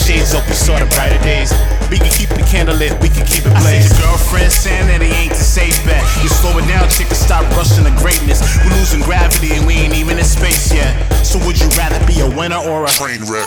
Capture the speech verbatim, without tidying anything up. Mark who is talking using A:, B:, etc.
A: shades up, we saw the brighter days. We can keep the candle lit, we can keep it
B: I see
A: blazed.
B: your girlfriend saying that he ain't the safe bet. You slow it down, chick, and stop rushing to greatness. We losing gravity and we ain't even in space yet. So would you rather be a winner or a train wreck?